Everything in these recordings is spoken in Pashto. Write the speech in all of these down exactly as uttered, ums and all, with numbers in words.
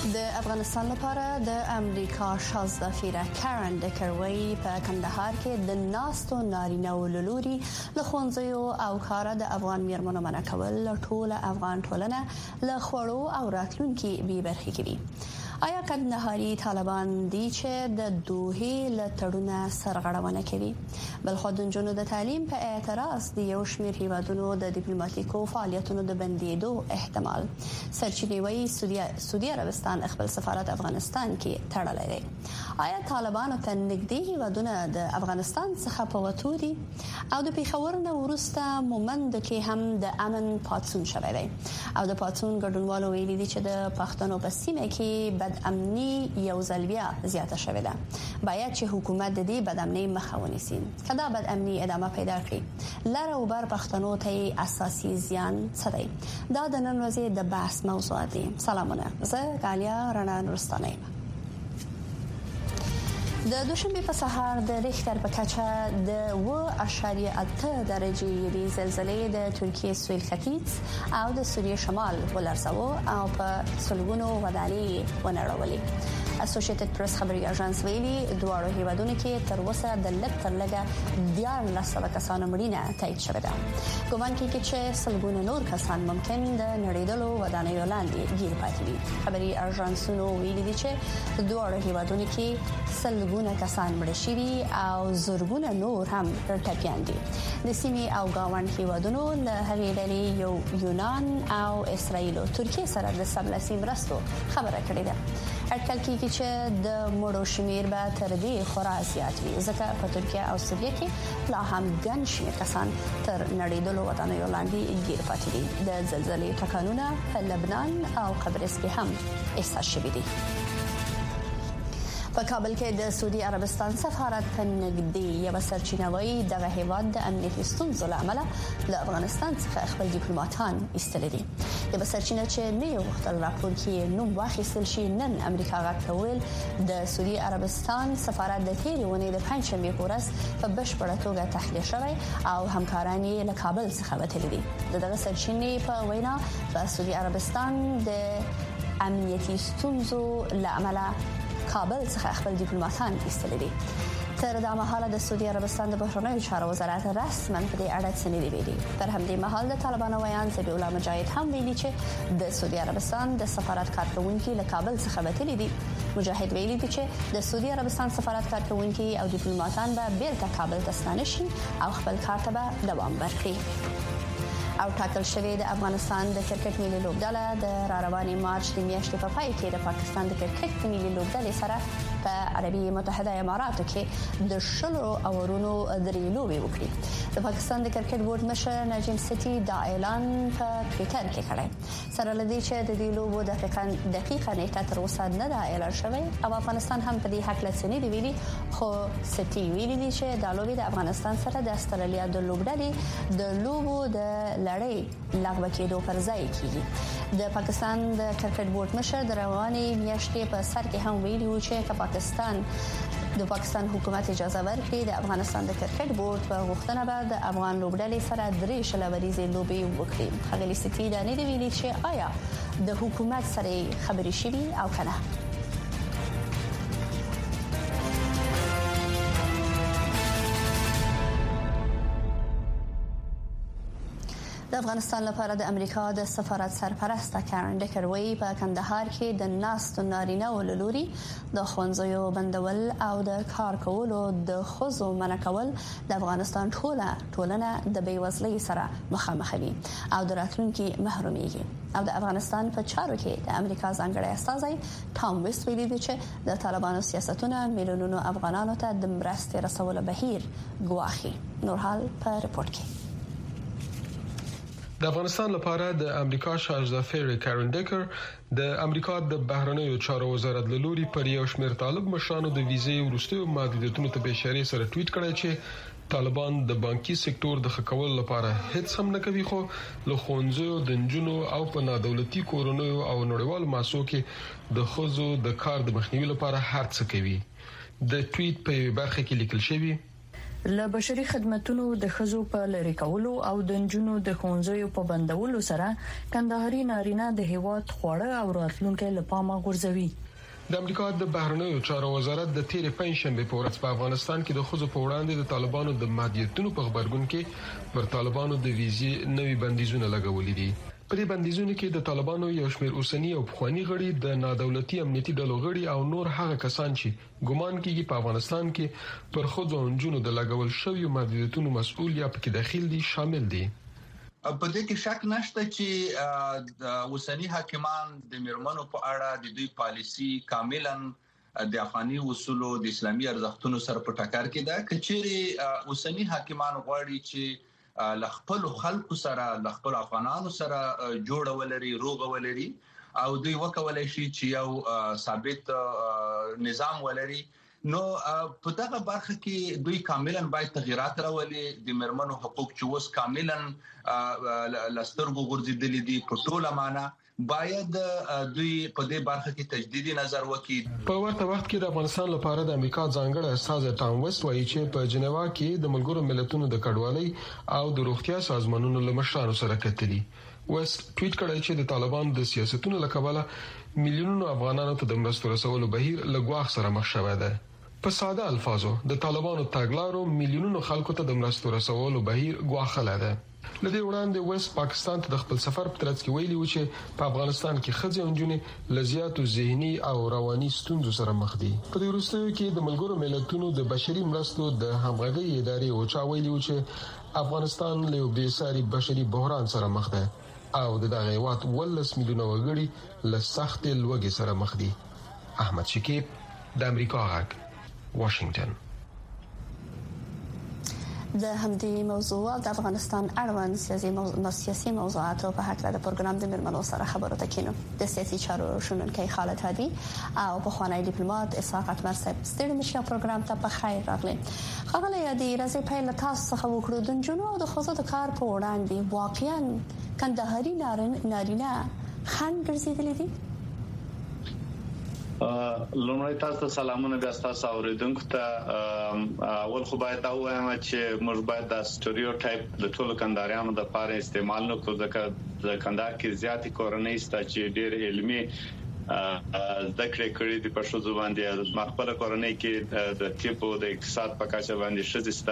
د افغانستان لپاره د امریکا شازده فیره کارن ډکروي په کندهار کې د ناستو نارینه ولولوري له ښوونځیو او کار د افغان میرمنو منع کول ټول افغان ټولنه له خوړو او راتلونکي بې برخې کوي. آیا کندهاري طالبان دي چې د دوه له تړونه سرغړونه کوي؟ بل خو د جنونو د تعلیم په اعتراض د یو شمېر هیوادونو د ډیپلوماټیکو فعالیتونو د بندیدو احتمال. سرچینې وايي سعودي عربستان خپل سفارت افغانستان کې تړلی دی. آیا طالبانو ته نږدې هیوادونه د افغانستان څخه په وتو دي او د پیښور نه وروسته مومند کې هم د امن پاتون شوی دی او د پاتون ګډونوالو ویلي دي چې د پښتنو په سیمه کې بد امنی یو ځل بیا زیاته شوې ده. باید چې حکومت د دې بد امنی مخه ونیسي. کله بد امنی ادامه پیدا کړي لاره او بر پښتنو ته اساسي زیان څه دی؟ دا د نن ورځې د بحث موضوع دی. سلامونه، زه غالیا رڼا نورستانه یم. د دوشنبه په سهار د ریختر په کچه د اوه اشاریه اته درجه یوې زلزلې د ترکیه سویل ختیځ او د سوریه شمال ولرزاوه او په سلګونو ودانۍ ونړولې. اسوسییټډ پریس خبري اژانس ویلي دواړو هیوادونو کې تر اوسه د لږ تر لږه دیارلس سوه کسانو مړینه تایید شوې ده. ګومان کېږي چې سلګونه نور کسان ممکن د نړیدلو ودانیو لاندې ګیر پاتې وي. خبري اژانسونو ویلي دي چې دواړو هیوادونو کې سلګونه کسان مړ شوي او زرګونه نور هم ټپيان دي. د سیمې او گاوند هیوادونو له هغې ډلې یو یونان او اسرائیل او ترکیه سره د سملاسي مرستو خبره کړې ده. اټکل کېږي چې د مړو شمیر به تر دې خورا زیات وي ځکه په ترکیه او سوریه کې لا هم ګڼ شمیر کسان تر نړیدلو ودانیو لاندې ګیر پاتې دي. د زلزلې ټکانونه په لبنان او قبرص کې هم احساس شوي دي. په کابل کې د سعودي عربستان سفارت په نږدې یو سرچینه وايي دغه هیواد د امنیتي ستونزو له امله له افغانستان څخه خپل ډیپلوماټان ایستلي دي. یو سرچینه چې نه یو وخت راپور کې نوم واخیستل شي نن امریکا غاټول د سعودي عربستان سفارت د تیرې ونې د پنځشنبه په ورځ په بشپړه توګه تخلیه شوی او همکاران یې له کابل څخه وتلي دي. دغه سرچینې په وینا په سعودي عربستان د امنیتي ستونزو له امله کابل څخه خپل ډیپلوماټان ایستلي دي. تر دا مهاله د سعودي عربستان د بهرنیو چارو وزارت رسماً په دې اړه څه نه دی ویلي. تر همدې مهال د طالبانو ویان ذبیح الله مجاهد هم ویلي چې د سعودي عربستان د سفارت کارکونکو له کابل څخه وتلي دي. مجاهد ویلي دي چې د سعودي عربستان سفارت کارکونکو او ډیپلوماټان به بیرته کابل ته ستانه شي او خپل کار ته به دوام ورکړي. او ټاکل شوی د افغانستان د کرکټ ملي لوبډله د رارواني مارچ د میاشتې په پای کې د پاکستان د کرکټ ملي لوبډلې سره په عربي متحده اماراتو کې د شلو اورونو درې لوبې وکړي. د پاکستان د کرکټ بورډ مشر نجم سټي دا اعلان په ټوئیټر کې کړی. سره لدی چې د دې لوبو دقیقاً دقیقاً نیټه تر اوسه نه ده اعلان شوی او افغانستان هم په دې حق لسنی دی ویلي. خو سټي ویلي دي چې د لوبې د افغانستان سره د استرالیا د لوبډلې د لوبو د لړۍ لغوه کېدو پر ځای کیږي. د پاکستان د کرکټ بورډ مشر د رواني میاشتې په سر کې هم ویلي و چې پاکستان د پاکستان حکومت اجازه ورکړي د افغانستان د کرکټ بورډ په غوښتنه به د افغان لوبډلې سره درې شلوريزې لوبې وکړي. خغلی سټي دا نه دی ویلي چې آیا د حکومت سره خبرې شوي او کنه. د افغانستان لپاره د امریکا د سفارت سرپرست کارن ډکروي په کندهار کې د ناستو نارینه ولولوري د ښوونځیو بندول او د کار کولو د ښځو منع کول د افغانستان ټوله ټولنه د بیوزلۍ سره مخامخ وي او د راتلونکي محروميږي. او د افغانستان په چارو کې د امریکا ځانګړی استازی ټام ویست ویلي دی چې د طالبانو سیاستونه میلیونونو افغانانو ته د مرستې رسولو بهیر ګواښي. نورحال په رپورت کې د افغانستان لپاره د امریکا شازده فیره کارن ډکر د امریکا د بهرنیو چارو وزارت له لوري پر یو شمېر طالب مشرانو د ویزې وروستیو محدودیتونو ته به اشاره سره ټویټ کړی چې طالبان د بانکي سکتور د خکول لپاره هیڅ هم نه کوي، خو له ښوونځیو د نجونو او په نادولتي کورونو او نړیوالو مؤسسو کې د ښځو د کار د مخنیوي لپاره هر څه کوي. د ټویټ په برخه کې لیکل شوی له بشري خدماتو د خزو په لری کولو او د جنونو د خونځو په بندولو سره کندهاري نارینه د هیواد خوړه او راتلونکو لپاره غورځوي. د امریکا د بهرنیو چارو وزارت د تیرې پنځشنبه په ورځ په افغانستان کې د خزو په وړاندې د طالبانو د مادیتونو په خبرګون کې پر طالبانو د ویزې نوي بندیزونه لګولې دي. په دې بندیزونو کې د طالبانو یو شمېر اوسنی او پخوانی غړي د نادولتي امنیتي ډلو غړي او نور هغه کسان چې ګومان کیږي په افغانستان کې پر خزو او جنونو د لګول شوی مادیتونو مسؤل یا پکې داخل دي شامل دي. په دې کې شک نشته چې د اوسنی حاکمان د میرمنو په اړه د دوی پالیسی کاملا د افغاني اصولو د اسلامي ارزښتونو سره په ټکر کې ده. کچېري اوسنی حاکمان غواړي چې لخپل خلکو سره لخپل افغانانو سره جوړ ولري روغ ولري او دوی وکولای شي چې یو ثابت نظام ولري، نو په دغه برخه کې دوی کاملا باید تغیرات راولي. د مرمنو حقوق چې اوس کاملا لسترګو غورځېدلې دي په ټوله معنا باید دوی په دې برخه کې تجدیدي نظر وکړي. په ورته وخت کې د افغانستان لپاره د امریکا ځانګړی استازی ټام وست وایي چې په جنیوا کې د ملګرو ملتونو د کډوالۍ او د روغتیا سازمانونو له مشرانو سره کتلي. وست ټویټ کړی چې د طالبانو د سیاستونو لکبله میلیونونو افغانانو ته د مرستو رسولو بهیر لګواخ سره مخ شوی دی. په ساده الفاظو د طالبانو تاګلارو میلیونونو خلکو ته د مرستو رسولو بهیر ګواښل دی. لدې وړاندې وست پاکستان ته د خپل سفر په ترڅ کې ویلي و چې په افغانستان کې ښځې او نجونې له زیاتو ذهني او رواني ستونزو سره مخ دي. په دې وروستیو کې د ملګرو ملتونو د بشري مرستو د همغږي ادارې اوچا ویلي و چې افغانستان له یو بېساري بشري بحران سره مخ دی او د دغه هیواد ولس میلیونه وګړي له سخت لوږې سره مخ دي. احمد شکیب د امریکا غږ واشنگټن. د همدې موضوع او د افغانستان اړوند سیاسي موضوع سیاسي موضوعات په حق د پروګرام د مرمنو سره خبرو تکینو. د سیاسي چارو شنونکي خالد هادي او په خوانی ډیپلوماټ اسحاق اتمر صاحب ستړي مشه پروګرام ته په خیر راغلي. خبره یادې راځي په لتاس څخه وکړو د جنونو او د خزو د کار په وړاندې واقعا کندهاري نارینه خان ګرځیدلې دي. لومړی تاسو ته سلامونه بیا تاسو اوریدونکو ته. اول خو باید دا وایم چې موږ باید د سټریوټایپ د ټولو کندهاریانو د لپاره استعمال نه کړو، ځکه د کندهار کې زیاتې کورنۍ ستا چې ډېر علمي ذکر کړی د پښتو باندې د خپل کورنۍ کې د طب او د اقتصاد په کچه باندې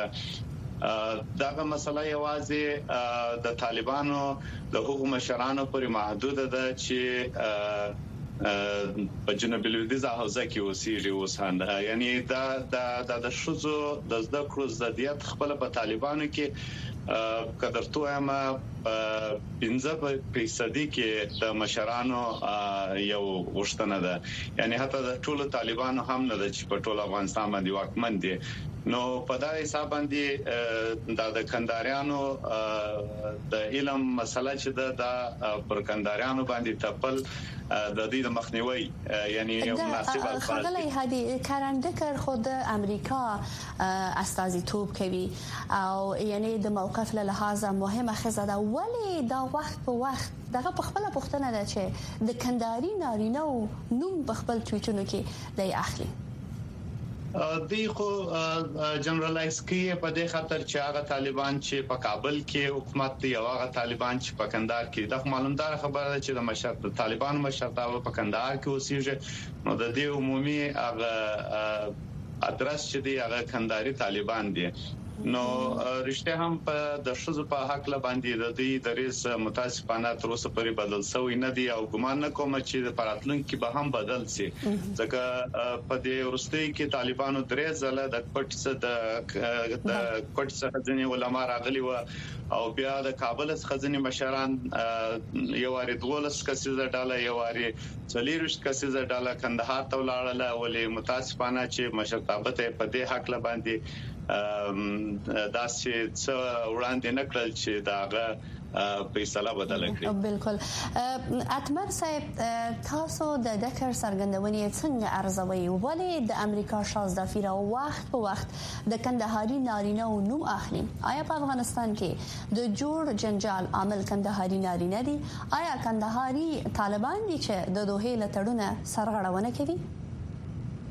شته. داغه مسله یوازې د طالبانو د حقوق مشرانو پورې محدود ده چې په جنوبي لویدیځه حوزه کې اوسېږي اوسه. یعنی دا د د شوزو د زده کړو زديات خپل په طالبانو کې قدرتو هم پنځه فیصدي کې د مشرانو یو غوښتنه ده. یعنی حتی د ټولو طالبانو هم نه د چې په ټول افغانستان باندې واکمن دي. نو په دا حساب باندې د کندهاریانو د علم مسله چې د پر کندهاریانو باندې تپل د دې د مخنیوي یعنی یو مناسب الفاظ. خدای هدي کارندکر خود امریکا استازیتوب کوي او یعنی د موقف له لحاظ مهمه خزه ده، ولی دا وخت په وخت دغه په خپل پوښتنه ده چې د کندهاري نارینه نوم په خپل ټویټونو کې دی اخلي. دی خو جنرالایز کیه په دې خاطر چې هغه طالبان چې په کابل کې حکومت دی او هغه طالبان چې په کندهار کې د معلومدار خبره ده چې د مشرت طالبان مشرتاوه په کندهار کې اوسېږي. نو د دې عمومي هغه ادرس چې دی هغه کندهاري طالبان دي. نو رښتیا هم په د شذ په حق لا باندې د دې دریس متاسفانه تر اوسه پورې بدل شوی نه دی او ګمان نه کوم چې د پراتلونکو به هم بدل شي، ځکه په دې ورستۍ کې طالبانو درې ځله د پټ د د پټ څخه ځنې علما راغلي و او بیا د کابل څخه ځنې مشران یو واری دولس کسیزه ډاله یو واری څلورش کسیزه ډاله کندهار ته ولاړله، ولې متاسفانه چې مشرتابه په دې حق لا باندې دا چې څو وړاندې نکړل چې داغه فیصله بدل کړي. بالکل اتمر صاحب، تاسو د ذکر سرګندونی څنګه ارزوي ولې د امریکا شازده فیر وخت په وخت د کندهاري نارینه او نوم اخلي؟ آیا په افغانستان کې د جوړ جنجال عامل کندهاري نارینه دي؟ آیا کندهاري طالبان دي چې د دوه له تړونه سرغړونه کوي؟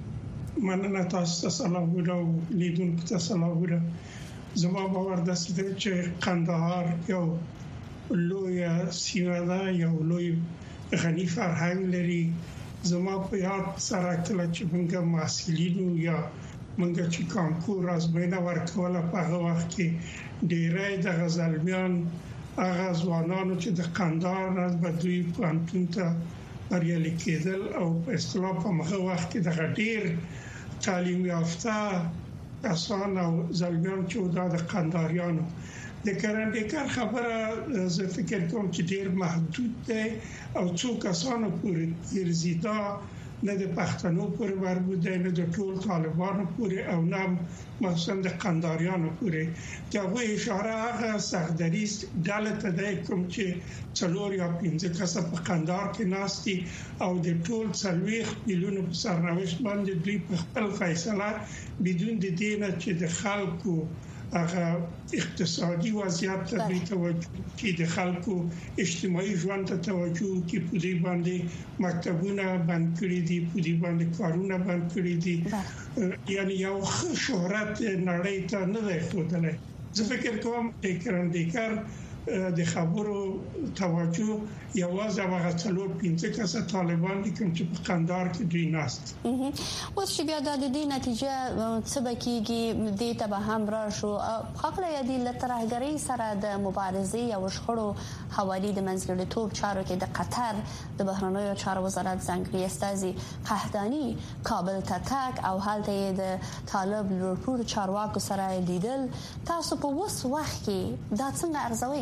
مننه تاسو ته سلام او لیدونکو ته سلام. زما باور ده چې قندهار یو لوی سیمه ده، یو لوی غني فرهنګ لري. زما په یاد سره کله چې موږ محصلینو یا موږ چې کانکور ازموینه ورکوله په هغه وخت کې ډېرې د غزلمیان هغه ځوانانو چې د قندهار نه بدوي پوهنتون ته بریالي کېدل او په اصطلاح په هغه وخت کې د ډېر تعلیم یافته کسان او زلمیان چې د قندهاریانو د کرندیکر خبره زه فکر کوم چې ډېر محدود ده او څو کسانو پورې ګرځیدا، نه د پښتنو پورې مربوط ده، نه د ټول طالبانو پورې او نه مخصوصا د قندهاریانو پورې. دا وایي اشاره هغه سختدریز ډله ته ده کوم چې څلور یا پنځه کسه په قندهار کې ناشتي او د ټول څلويخ میلیونو په سرنوشت باندې دوی په خپل فیصله بدون د دې نه چې د خلکو هغه اقتصادي وضعیت ته توجه کې د خلکو اجتماعي ژوند ته توجه کې په دې باندې مکتبونه بند کړي دي، په دې باندې کارونه بند کړي دي، یعنی یو شهرت نړۍ ته نه دی ښودلی. زه فکر کوم چې کرندیکر د خبرو توجه یوازې هغه څلور پنځه کسه طالبان دي کوم چې په قندهار کې دوی ناست. اوس چې بیا د دې نتیجه څه بکیږي دې ته به هم راشو. خپل یادي لترهګری سره د مبارزې او شخړو حوالی د منځګړیتوب چارو کې د قطر د بهرنیو چارو وزارت ځانګړي استازي قحطاني کابل ته تک او هلته د طالب لورپور چارواکو سره لیدل. تاسو په اوس وخت کې دا څنګه ارزوي؟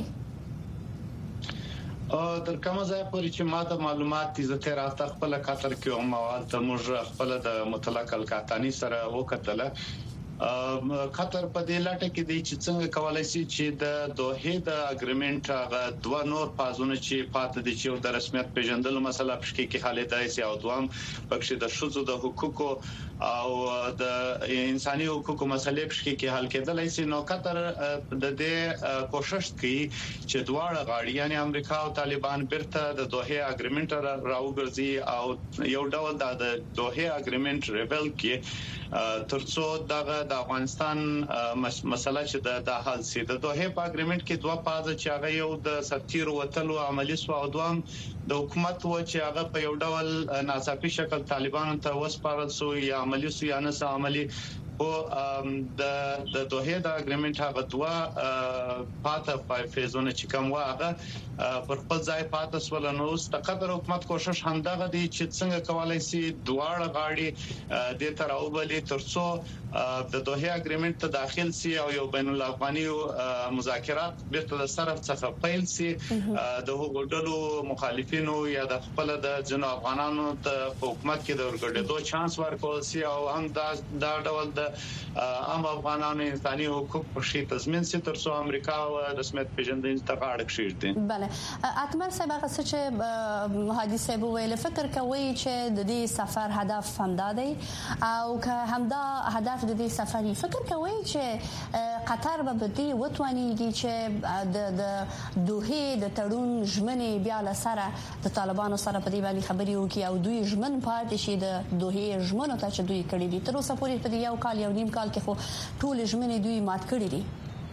در کومه ځای پورې چې ماته معلومات دي زه تر هغه خپل قطر کې او مواد ته موږ خپل د مطلق القحطاني سره وکتله. قطر په دې لاټه کې دی چې څنګه کولای شي چې د دوه د اګریمنت هغه دوه نور پازونه چې پاتې دي چې د رسمیت پیژندلو مسله پښکې کې خالدای سي او دوام پکې د شذو د حقوقو او د انساني حقوقو مسلې پښکې کې حل کېدلای شي. نو قطر د دې کوشش کوي چې دواړه غاړي یعنی امریکا او طالبان بیرته د دوه اګریمنت راوګرځي او یو ډول د دوه اګریمنت ریبل کې ترڅو دغه د افغانستان مسله چې د حل سي. د دوه په اګریمنت کې دوه پازه چې هغه یو د سرتیر وتلو عملی سو او دوام د حکومت و چې هغه په یو ډول ناڅاپي شکل طالبانو ته وسپارل سو یا عملی سو یا نه عملی او د د دوه د اګریمنت هغه دوه پاته فیزونه چې کوم واغه پر خپل ځای پاته سول. نو د قطر حکومت کوشش هم دغه دی چې څنګه کولای شي دواړه غاړي د تر او بلې ترڅو د دوه اګریمنت ته داخل سي او یو بین الافغاني مذاکرات بیرته د طرف څخه پیل سي. د هغوډلو مخالفینو یا د خپل د جنو افغانانو ته حکومت کې د ورګډېدو چانس ورکول سي او هم دا دا ډول د عام افغانانو انساني حقوق په شی تضمین سي ترڅو امریکا او رسمیت پیژندنې ته غاړه کښېږدي. بله اتمر صاحب هغه چې حاجی صاحب ویل فکر کوي چې د دې سفر هدف همدا دی او که همدا هدف د دې سفر فکر کوي چې قطر به بدی وتوانیږي چې د د دوه د تړون ژمنې بیا لسره د طالبانو سره په دې باندې خبري وکړي او دوی ژمن پاتې شي د دوه ژمنو ته چې دوی کړی دي. تر اوسه پورې په یو کال یو نیم کال کې خو ټول ژمنې دوی مات کړی دي.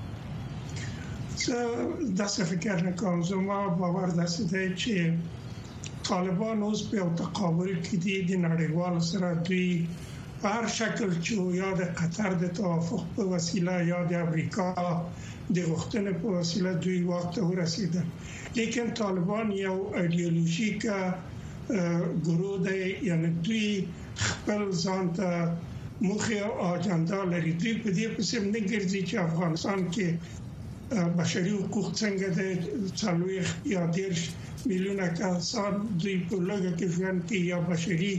دا څه فکر نه کوم. زما باور داسې دی چې طالبان اوس په تقابل کې دي د نړیوال سره دوی په هر شکل چې یا د قطر د توافق په وسیله یا د امریکا د غوښتنې په وسیله دوی وخت ورسیدل. لیکن طالبان یو ایدئولوژیک ګروه دی، یعنی دوی خپل ځان ته مخه او اجنډا لري. دوی په دې پسې نه ګرځي چې افغانستان کې بشري حقوق څنګه د څلويخ یا دیرش میلیونه کسان دوی په لږه کې ژوند کوي یا بشري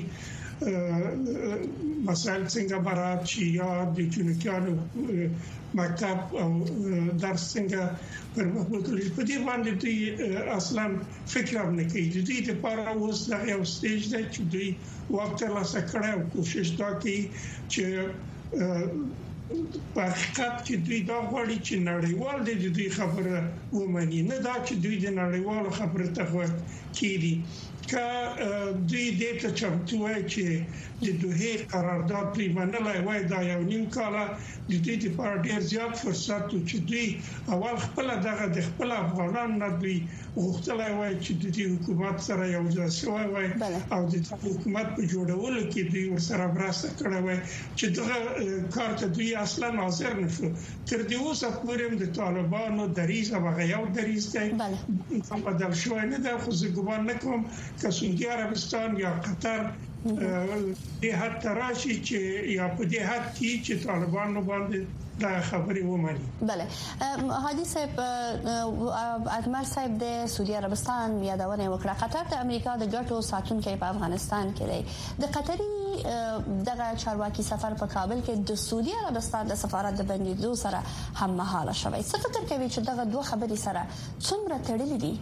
مسائل څنګه برابر شي یا د جنکانو مکتب او درس څنګه پر مخبوطلی په دې باندې دوی اصلا فکر هم نه کوي. دوی د پاره اوس د یو سټیج دی چې دوی وخت لا سکړه او کوشش دا کوي چې په حقیقت کې دوی دا غواړي چې نړیوال د دوی خبره ومني، نه دا چې دوی د نړیوال خبره ته غوږ کیږي. که دوی د ته چمتو وي چې د دوه قرارداد دوی منلای وای دا یو نیم کال د دوی لپاره ډیر زیات فرصت و چې دوی اول خپل دغه د خپل افغانان نه دوی غوښتلای وای چې د دې حکومت سره یو ځای شوی وای او د حکومت په جوړولو کې دوی ورسره مرسته کړې وای چې دغه کار ته دوی اصلا حاضر نشو. تر دې اوسه پورې د طالبانو دریځ هغه یو دریځ دی په بدل شوی نه دی، خو زه ګومان نه کوم که سعودي عربستان یا قطر د حد تراشي چې یا په دې حد کې چې طالبانو باندې دا خبرې ومني. بله حاجی صاحب، اتمر صاحب د سعودي عربستان یادونه وکړه. قطر د امریکا د ګټو ساتونکي په افغانستان کې دی. د قطري دغه چارواکي سفر په کابل کې د سعودي عربستان د سفارت د بندیدو سره هم مهاله شوی. څه فکر کوي چې دغه دوه خبرې سره څومره تړلې دي؟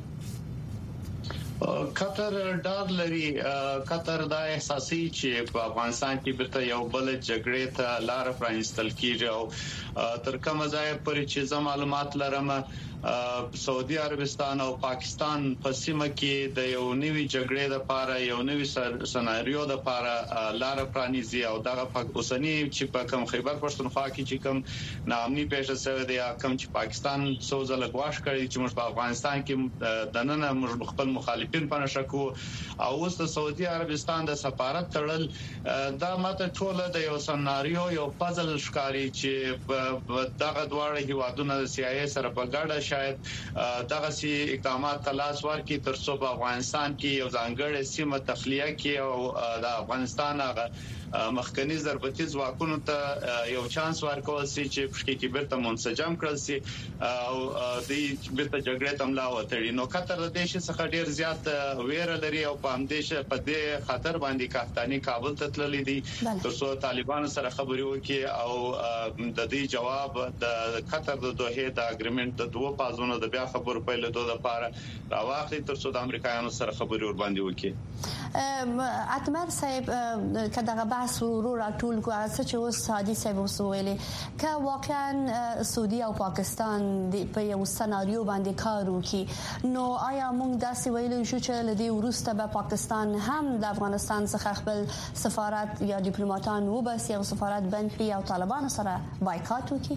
قطر ډار لري. قطر دا احساسي چې په افغانستان کې برته یو بل جګړې ته لار پرانستل کیږي او تر کومه ځای پورې چې زما معلومات لرم سعودي عربستان او پاکستان په سیمه کې د یو نوي جګړې لپاره یو نوي سناریو لپاره لار پرانیزي او دغه اوسنی چې په کوم خیبر پښتونخوا کې چې کوم نامني پېښه شوې ده یا کوم چې پاکستان سوزل غواش کړی چې موږ په افغانستان کې دننه موږ خپل مخالفین په نشکو او اوس د سعودي عربستان د سفارت تړل دا ماته ټول د یو سناریو یو پازل ښکاری چې دغه دواړه هیوادونه د سی آی ای سره په ګډه شاید دغه سي اقدامات تلاش ورکړي تر څو په افغانستان کې یو ځانګړی سیمه تخلیه کړي او د افغانستان هغه مخکنی ضربتي ځواکونو ته یو چانس ورکول سي چې پښکې کې بیرته منسجم کړل سي او د بیرته جګړې تملا وتړي. نو قطر د دې څخه ډیر زیات ویره لري او په اندیشه په دې خطر باندې کافتانی کابل ته تللی دي تر څو طالبانو سره خبرې وکړي او د دې جواب د قطر د دوه د اګریمنت د دوه پازونو د بیا خبرو په لیدو لپاره راوخلي تر څو د امریکایانو سره خبرې ور باندې وکړي. اتمر صاحب کداغه بحث ورو راټول کو اساس چې اوس حاجی صاحب وسویلې ک واقعا سعودي او پاکستان په یو سناریو باندې کار وکړي نو آیا موږ داسې ویلو شو چې لدی ورسته به پاکستان هم د افغانستان څخه خپل سفارت یا ډیپلوماټان وباسي او سفارت بند کړي او طالبانو سره بایکاټ وکړي؟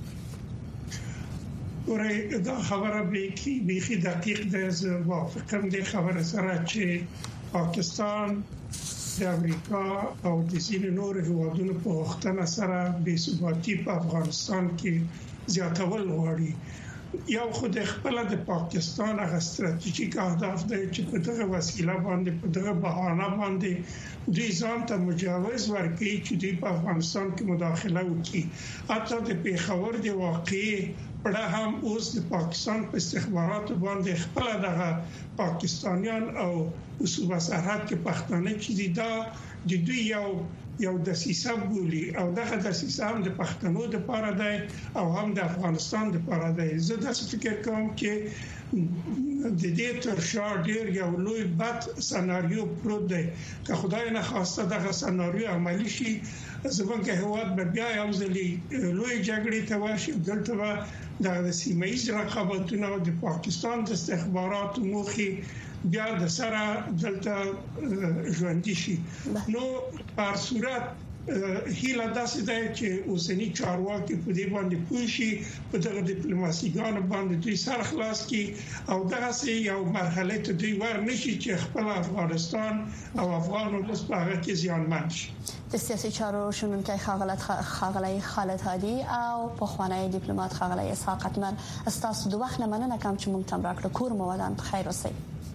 ورې دا خبره به کی به دقیق ده. زه موافقم د خبره سره چې پاکستان د امریکا او د ځینو نورو هیوادونو په وختونو سره بې ثباتي په افغانستان کې زیاتول غواړي. یو خو د خپل د پاکستان هغه ستراتیژیک اهداف دی چې په دغه وسیله باندې په دغه بهانه باندې دوی ځان ته مجوز ورکړي چې دوی په افغانستان کې مداخله وکړي. حتی د پیښور د واقعي پړه هم اوس د پاکستان په استخباراتو باندې خپل دغه پاکستانیان او صوبه سرحد کې پښتانه چې دا د دوی یو یو د سیساب بولی او دغه د سیساب د پښتنو د پاره دی او هم د افغانستان د پاره دی. زه د فکر کوم چې د دې تر شا ډیر یو لوی بد سناریو پروت دی. که خدای نه خواسته دغه سناریو عملی شي زمونږ هیواد به بیا یو ځلې لوی جګړې ته ورشي. دلته به د سیمه ییز رقابتونو د پاکستان د استخباراتو موخي بیا د سره دلته ژوندۍ شي. نو په صورت هیله داسې ده چې اوسنی چارواکي په دې باندې پوښي په دغه ډیپلوماسیګانو باندې دوی سر خلاص کړي او دغه سي یو مرحله ته دوی ورنشي چې خپل افغانستان او افغان ولس په هغه کې زیانمن شي. د سیاسي چارو شنونکي خاغلت خاغلی خالد هادي او په خوانی ډیپلوماټ خاغلی اسحاق اتمر استاسو د وخت نه مننه کوم چې مونږ تم راکړو. کور مو ودان په خیر اوسئ.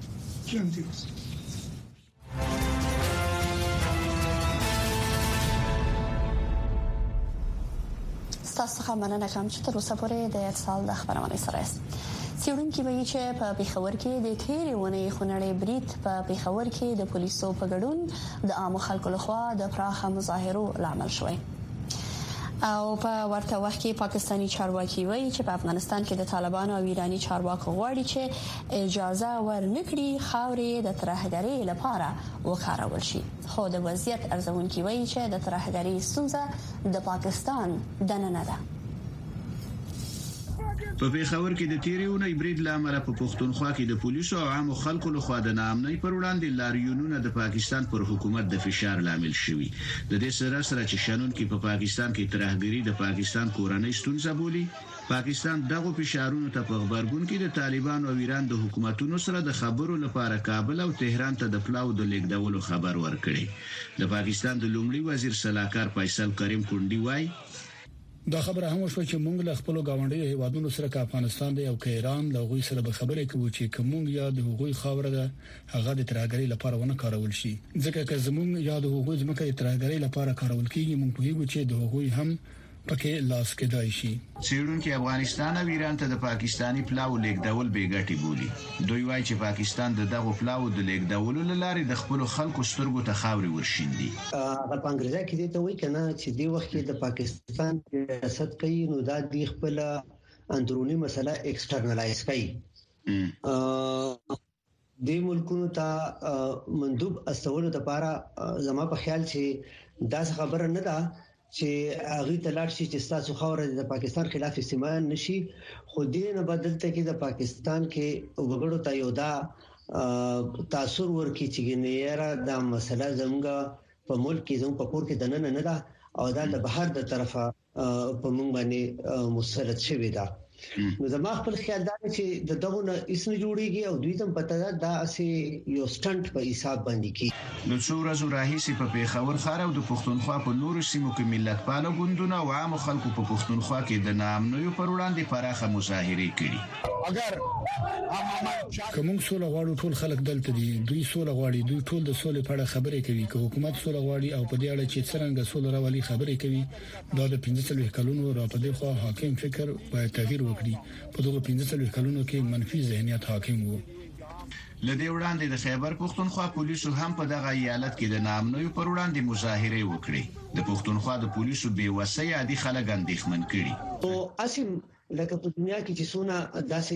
ستاسو څخه مننه کوم چې تر اوسه پورې د اتصال د خبرونه سره است. څېړونکي وایي چې په پیښور کې د تیرې ونې خونړې برید په پیښور کې د پولیسو په ګډون د عام خلکو لخوا د پراخه مظاهرو لامل شوی. او په ورته وخت کې پاکستاني چارواکي وایي چې په افغانستان کې د طالبانو او ایرانی چارواکو غواړي چې اجازه ورنکړي خاورې د ترهګرۍ لپاره وکارول شي. خو د وضعیت ارزونکي وایي چې د ترهګرۍ ستونزه د پاکستان دننه ده. په پیښور کې د تیریونې برید لامل په پښتونخوا کې د پولیسو او عامو خلکو لخوا د ناامنۍ پر وړاندې لاریونونه د پاکستان پر حکومت د فشار لامل شوي. د دې سره سره چې شنن کې په پاکستان کې ترهګری د پاکستان کورنۍ ستونزه بولي، پاکستان دغه فشارونو ته په خبرګون کې د طالبان او ایران د حکومتونو سره د خبرو لپاره کابل او تهران ته د پلاو د لیږدولو خبر ورکړي. د پاکستان د لومړي وزیر صلاحکار فیصل کریم کونډي وایي دا خبره هم شو چې موږ له خپل گاونډي هیوادونو سره د افغانستان دی او ایران له غوي سره به خبرې کوو چې کوم یا د غوي خبره ده هغه د ترهګرۍ لپاره ونه کارول شي. ځکه چې زموږ یا د غوي ځمکه د ترهګرۍ لپاره کارول کیږي، موږ په یوه چې د غوي هم پکې لاس کېدای شي. څېړونکو افغانستان او ایران ته د پاکستاني پلاو لیږدول بیګټي بولي. دوی وایي چې پاکستان د دغه پلاو د لیږدولو لپاره د خپل خلکو سترګو ته خاوري ورشيندي. هغه په انګریزي کې دي ته وایي کنه چې دی وخت کې د پاکستان ریاست کوي نو دا د خپل اندرونی مسله ایکسټرنلایز کوي. د ملکونو ته مندوب استولو لپاره زما په خیال چې دا خبره نه ده چې هغه تلاش شي چې تاسو خوره د پاکستان خلاف استعمال نشي، خو دې نه بدلته کې د پاکستان کې وګړو ته یو دا تاثیر ورکړي چې ګنیره دا مسله زموږ په ملک کې زموږ په کور کې د نن نه ده او دا د بهر د طرفه په موږ باندې مسلط شوی ده. نو زما خپل خیال دا چې د دغه نه اسنه جوړیږي او دوی ته پته ده دا اسی یو سټنټ په حساب باندې کی. د څو ورځې راهیسې په پیښور ښار او د پښتونخوا په نورو سیمو کې ملت پاله ګوندونه او عام خلکو په پښتونخوا کې د ناامنیو پر وړاندې پراخه مظاهرې کړي. اگر کوم څول غواړي ټول خلک دلته دي، دوی څول غواړي، دوی ټول د سولې په اړه خبرې کوي، که حکومت څول غواړي او په دې اړه چې څنګه سولې راولي خبرې کوي. دا د پنځه څلوېښت کلونو را په دغه حاکم فکر باید تغییر وکړي. په دغه پنځه څلوېښت کلونو کې منفي ذهنیت حاکم وو. لدې وړاندې د خیبر پښتونخوا پولیسو هم په دغه ایالت کې د ناامنیو پر وړاندې مظاهرې وکړې. د پښتونخوا د پولیسو بېوسۍ عادي خلک اندېښمن کړي. او اسیم لکه په دنیا کې چې څونه داسې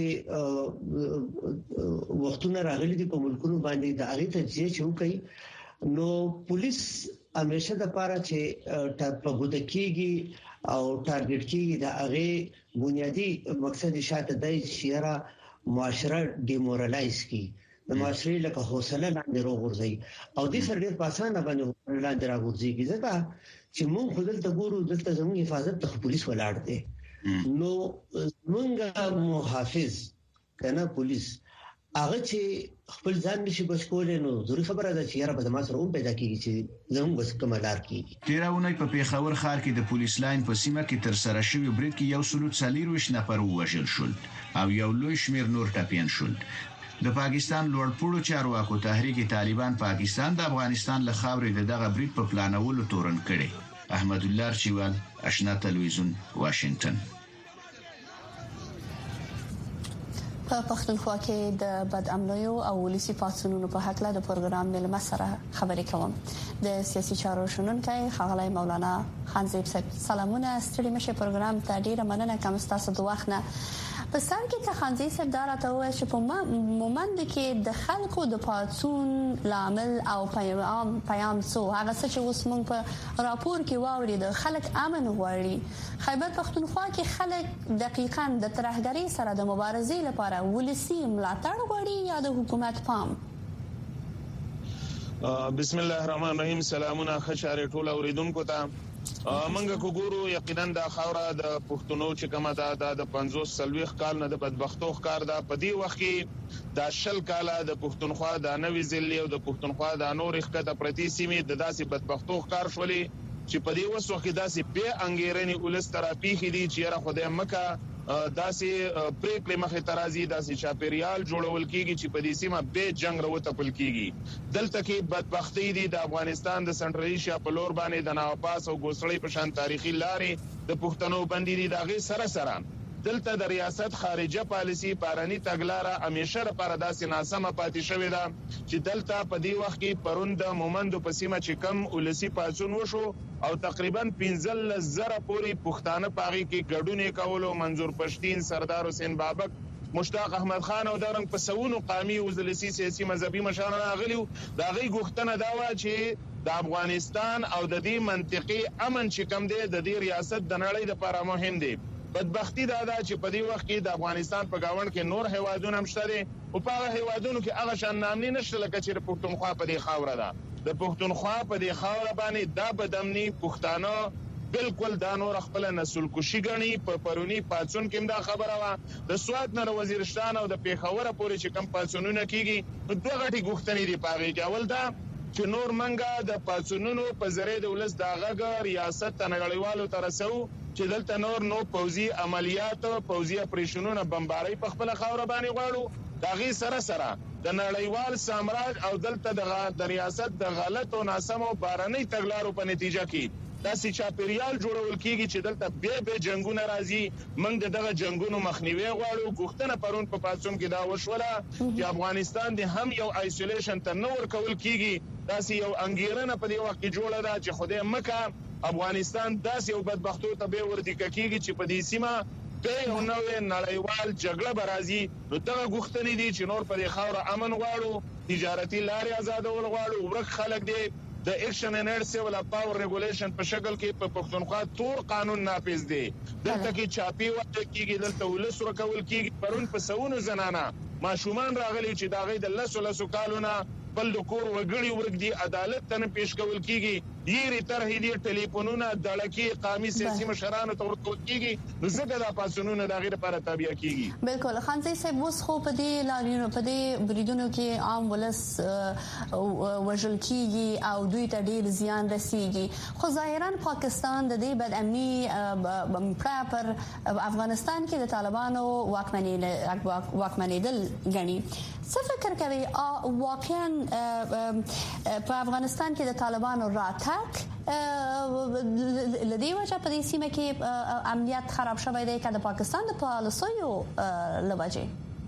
وختونه راغلي دي په ملکونو باندې د هغه تجزیه چې وکړي، نو پولیس همیشه د پاره چې په بده کېږي او ټارګټ کېږي د هغه بنیادی مقصد شاته دی چې را معاشره ډیمورالایز کی، د معاشري لکه حوصله لاندې راغورځي او د سر ډیر پاسانه باندې لاندې راغورځي. ځکه چې موږ خپل ته ګورو دلته زموږ حفاظت ته پولیس ولاړ دي، نو موږ محافظ کنه پولیس هغه چې خپل ځان نشي بچ کولای، نو ضروري خبره ده چې یاره به ما سره هم پیدا کیږي چې زموږ بس کمالار کیږي. تیرونه په پیښور ښار کې د پولیس لاین په سیمه کې تر سره شوی برید کې یو سلوت څلورویشت نفر ووژل شول او یو لوی شمیر نور ټپیان شول. د پاکستان لوړپوړو چارواکو تحریک طالبان پاکستان د افغانستان له خاورې دغه برید په پلانولو تورن کړي. احمد الله چوال، آشنا تلویزیون، واشنگټن. په پښتونخوا کې د بد امنیو او ولسی پاتونونو په حق له د پروګرام ملما سره خبرې کوم. د سیاسي چارو شنونکي ښاغلی مولانا خانزیب صاحب، سلامونه. ستړي مشه پروګرام ته ډیره مننه کوم تاسو د وخت نه. په سر کې ته خانزیب صاحب دا راته وایي چې په مومند کې د خلکو د پاتون لامل او پیغام پیغام څو هغه څه چې اوس موږ په راپور کې واوري د خلک امن غواړي. خیبر پښتونخوا کې خلک دقیقاً د ترهګرۍ سره د مبارزې لپاره ولسی ملاتړ غواړي یا د حکومت پام؟ بسم الله الرحمن الرحیم. سلامونه خشاره ټول اوریدونکو ته. منګه کو ګورو یقینا د خاوره د پښتونو چې کومه ده د پنځوس سلويخ کال نه د بدبختو ښکار ده. په دې وخت کې د شل کاله د پښتونخوا د نوې ضلع او د پښتونخوا د نور ښکته پرتی سیمې د داسې بدبختو ښکار شولې چې په دې وسو کې داسې به انګیرنې ولس تراپی خېدي چې را خدای مکه داسې پریکړې مخه ترازی داسې چاپیریال جوړول کیږي چې په دې سیمه به جنگ وروته پل کیږي. دلته کې بدبختی دي د افغانستان د سنټرل ایشیا په لور باندې د ناپاس او ګوسړې په شان تاریخي لارې د پښتنو باندې دي. دغه سره سره دلته د ریاست خارجه پالیسی بارني تګلاره همیشه لپاره داسې ناسمه پاتې شوې ده چې دلته په دې وخت کې پروند مومندو په سیمه چې کم ولسی پاڅون وشو او تقریبا پنځه زره پورې پښتانه پاغي کې ګډون کولو منظور پښتين سردار حسین بابک مشتاق احمد خان او درنګ په سونو قومي او ولسی سیاسي مذهبي مشران راغلي دا غي غوښتنه دا و چې د افغانستان او د دې منطقي امن چې کم دی د دې ریاست د نړۍ لپاره مهم دی. بدبختی دا ده چې په دې وخت کې د افغانستان په گاوند کې نور هیوادونه هم شته او په هغه هیوادونو کې هغه شان نامني نشته لکه چې پښتونخوا په دې خاوره ده. د پښتونخوا په دې خاوره باندې دا بدامني پښتانه بالکل دا نور خپل نسل کوشي غني په پرونی پاتون کې دا خبره وا د سواد نه وزیرستان او د پیښور پورې چې کم پاتونونه کیږي دوه غټي غوښتنې دي پاغي کې. اول دا چې نور منګه د پاتونونو په ذریعہ د ولس داغه ریاست تنړیوالو ترسو چې دلته نور نو پوزي عملیات پوزي اپریشنونه بمباري په خپل خاور باندې غواړو دا غي سره سره د نړیوال سامراج او دلته د ریاست د غلط او ناسمو بارني تګلارو په نتیجه کې داسې چاپیریال جوړول کیږي چې دلته به به جنگونه راځي. موږ دغه جنگونو مخنیوي غواړو. غوښتنه پرون په پاتون کې دا وشوله چې افغانستان د هم یو آیسولیشن ته نور کول کیږي. داسې یو انګیرنه په دې وخت کې جوړه ده چې خدای مکه افغانستان داسې یو بدبختو ته به ورته کېږي چې په دې سیمه به یو نوې نړیوال جګړه برازي. نو دا غوښتنې دي چې نور په خاور امن غواړو، تجارتي لارې آزادول غواړو، ورک خلک دي د اکشن ان ایډ سیول پاور ریګولیشن په شکل کې په پښتونخوا تور قانون نافذ دي. دلته کې چاپی وته کېږي، دلته ولس ورکول کېږي. پرون په سونو زنانه ماشومان راغلي چې دا غي د لسو لسو کالونه بل د کور وګړي ورګ دي عدالت ته پیش کول کیږي. یری طرح دي ټلیفونونه دړکی قومي سیاسي مشرانو ته ورکول کیږي. نو زګه د پاسونونه د غیر لپاره تابع کیږي. بالکل خانزي صاحب اوس خو په دې لارینو په دې بریدونو کې عام ولس وژل کیږي او دوی ته ډیر زیان رسیږي. خو ظاهرا پاکستان د دې بد امني پر افغانستان کې د طالبانو واکمنۍ واکمنېدل غني. څه فکر کوي واقعا په افغانستان کې د طالبانو راتګ لدی وجه په دې سیمه کې امنیت خراب شوی دی که د پاکستان د پالیسیو لوجه؟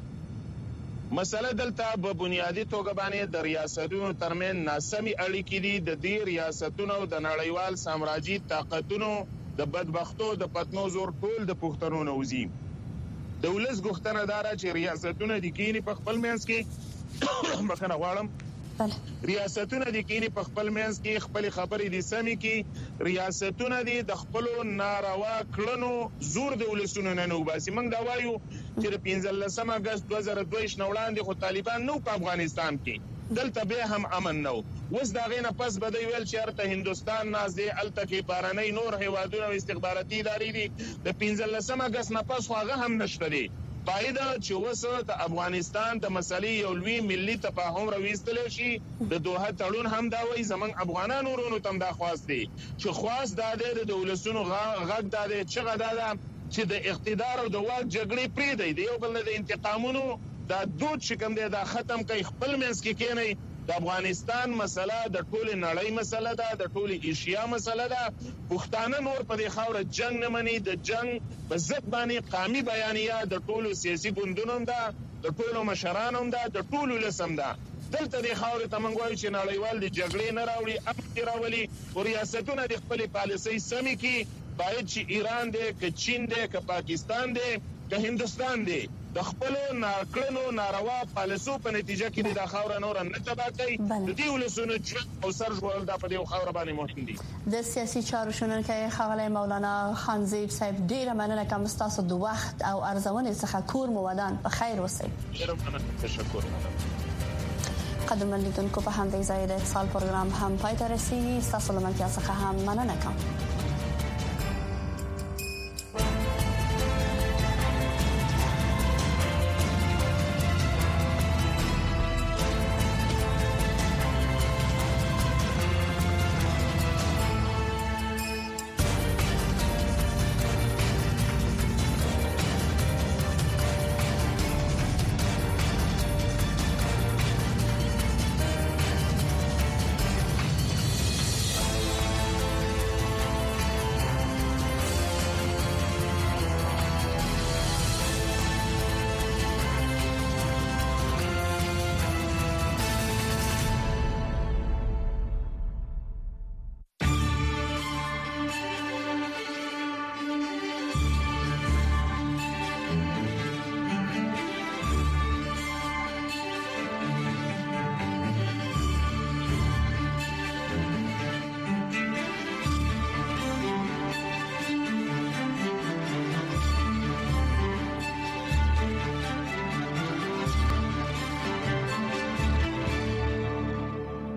مسله دلته په بنیادی توګه باندې د ریاستونو ترمن ناسمي اړیکې دي. د دې ریاستونو د نړیوال سامراجي طاقتونو د بدبختو د پتنو زور ټول د پښتنو نوزي. د ولس غوښتنه دارا چې ریاستونه د کینی په خپل منځ کې مخنه غواړم ریاستونه د کینی په خپل منځ کې خپل خبرې دي سمي کې ریاستونه دي د خپل ناروا کړنو زور د ولسونو نه نو باسي. موږ دا وایو چې د پنځلسم اگست دوه زره دوه وړاندې خو طالبان نو په افغانستان کې دلته به هم امن نو. وس دا غینه پس بده ویل چې ارته هندستان ناز دی الته کې بارنۍ نور هیوادونو استخباراتي ادارې دي. د پنځلسم اگست نه پس هغه هم نشته دي. پایدا چې وسه د افغانستان د مسلې یو لوی ملي تفاهم راويستل شي. د دوه تړون هم دا وایي زمنګ افغانانو ورونو تم دا خواست دي چې خواست دا د دولتونو غږ دا د چغه دا چې د اقتدار او د واک جګړې پرې دی یو بل د انتقامونو دا دود چې کوم دی دا ختم کوي. خپل منځ کې کېنی د افغانستان مسله د ټول نړۍ مسله ده، د ټول ایشیا مسله ده. پښتانه نور په دې خاور جنگ نه مني. د جنگ په ضد باندې قومي بیانیه د ټول سیاسي ګوندونو ده، د ټول مشرانو ده، د ټول لسم ده. دلته د خاور ته منګوي چې نړیوال د جګړې نه راوړي امن راولي او ریاستونه د خپل پالیسۍ سمي کې باید چې ایران دی که چین دی که پاکستان دی که هندستان دی د خپل ناکړنو ناروا پالیسو په نتیجه کې د خاور نور نه تبا کوي. د دې ولسونو ژوند او سر ژوند د په دې خاور باندې مهم دي. د سیاسي چارو شنونکي ښاغلی مولانا خانزیب صاحب ډیره مننه کوم تاسو د وخت او ارزونې څخه کور مو ودان په خیر اوسئ. ډیره مننه، تشکر. قدرمن لیدونکو په همدې ځای د اتصال پروګرام هم پای ته رسیدي. تاسو له منځه څخه هم مننه کوم.